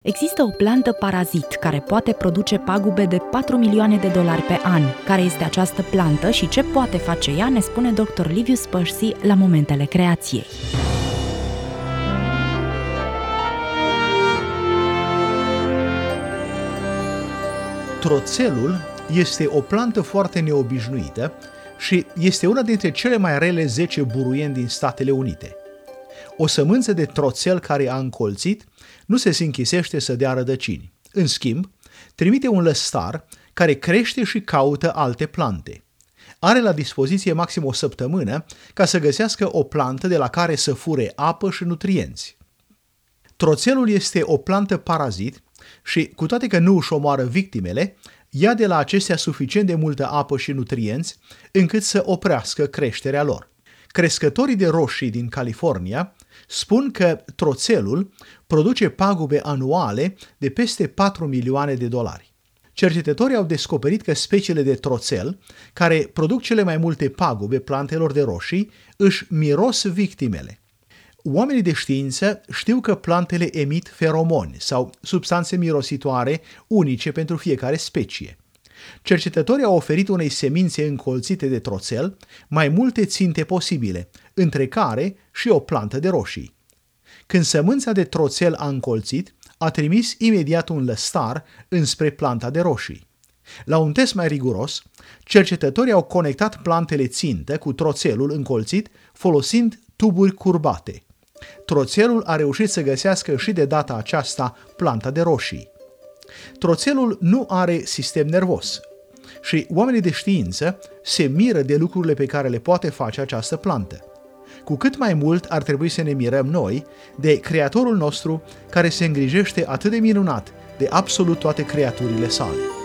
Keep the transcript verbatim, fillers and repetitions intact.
Există o plantă parazit care poate produce pagube de patru milioane de dolari pe an. Care este această plantă și ce poate face ea, ne spune doctor Livius Percy la Momentele Creației. Troțelul este o plantă foarte neobișnuită și este una dintre cele mai rele zece buruieni din Statele Unite. O sămânță de troțel care a încolțit nu se sinchisește să dea rădăcini. În schimb, trimite un lăstar care crește și caută alte plante. Are la dispoziție maxim o săptămână ca să găsească o plantă de la care să fure apă și nutrienți. Troțelul este o plantă parazit și, cu toate că nu își omoară victimele, ia de la acestea suficient de multă apă și nutrienți încât să oprească creșterea lor. Crescătorii de roșii din California spun că troțelul produce pagube anuale de peste patru milioane de dolari. Cercetătorii au descoperit că speciile de troțel, care produc cele mai multe pagube plantelor de roșii, își miros victimele. Oamenii de știință știu că plantele emit feromoni sau substanțe mirositoare unice pentru fiecare specie. Cercetătorii au oferit unei semințe încolțite de troțel mai multe ținte posibile, între care și o plantă de roșii. Când sămânța de troțel a încolțit, a trimis imediat un lăstar înspre planta de roșii. La un test mai riguros, cercetătorii au conectat plantele țintă cu troțelul încolțit folosind tuburi curbate. Troțelul a reușit să găsească și de data aceasta planta de roșii. Troțelul nu are sistem nervos și oamenii de știință se miră de lucrurile pe care le poate face această plantă. Cu cât mai mult ar trebui să ne mirăm noi de Creatorul nostru care se îngrijește atât de minunat de absolut toate creaturile sale.